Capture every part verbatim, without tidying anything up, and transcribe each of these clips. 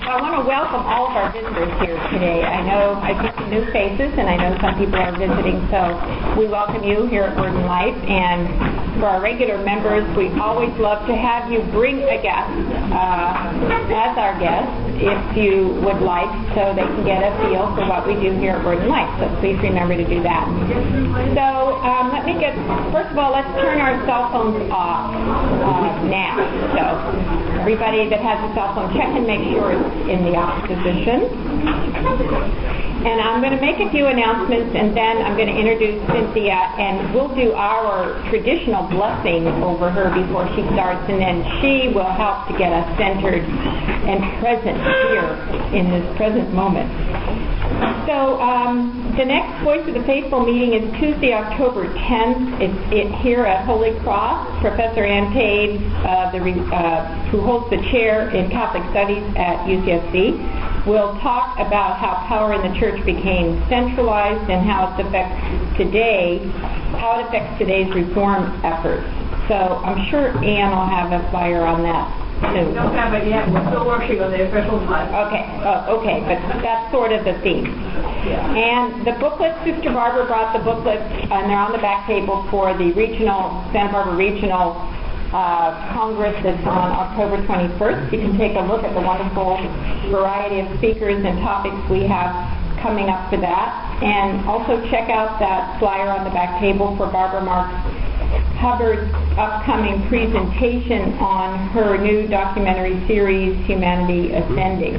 I want to welcome all of our visitors here today. I know I see some new faces, and I know some people are visiting, so we welcome you here at Word and Life. And for our regular members, we always love to have you bring a guest uh, as our guest, if you would like, so they can get a feel for what we do here at Word and Life. So please remember to do that. So um, let me get, first of all, let's turn our cell phones off uh, now. So everybody that has a cell phone, check and make sure it's in the off position. And I'm going to make a few announcements, and then I'm going to introduce Cynthia, and we'll do our traditional blessing over her before she starts, and then she will help to get us centered and present here in this present moment. So um, the next Voice of the Faithful meeting is Tuesday, October tenth. It's it, here at Holy Cross. Professor Ann Page, uh, the, uh, who holds the chair in Catholic Studies at U C S C, will talk about how power in the church became centralized and how it affects today, how it affects today's reform efforts. So I'm sure Ann will have a flyer on that soon. We don't have it yet. We're still working on the official one. Okay, oh, okay, but that's sort of the theme. Yeah. And the booklet, Sister Barbara brought the booklet, and they're on the back table for the regional, Santa Barbara Regional Uh, Congress that's on October twenty-first. You can take a look at the wonderful variety of speakers and topics we have coming up for that. And also check out that flyer on the back table for Barbara Marks Hubbard's upcoming presentation on her new documentary series, Humanity Ascending.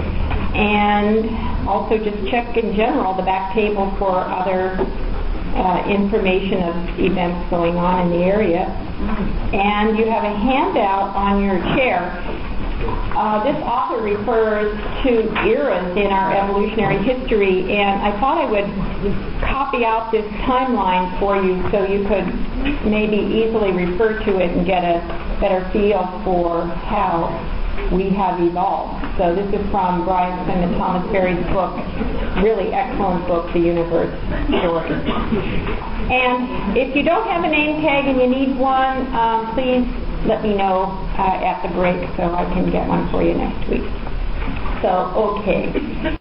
And also just check in general the back table for other Uh, information of events going on in the area. And you have a handout on your chair. Uh, this author refers to eras in our evolutionary history, and I thought I would copy out this timeline for you so you could maybe easily refer to it and get a better feel for how we have evolved. So this is from Bryanson and Thomas Berry's book, really excellent book, The Universe Story. And if you don't have a name tag and you need one, um, please let me know uh, at the break so I can get one for you next week. So, okay.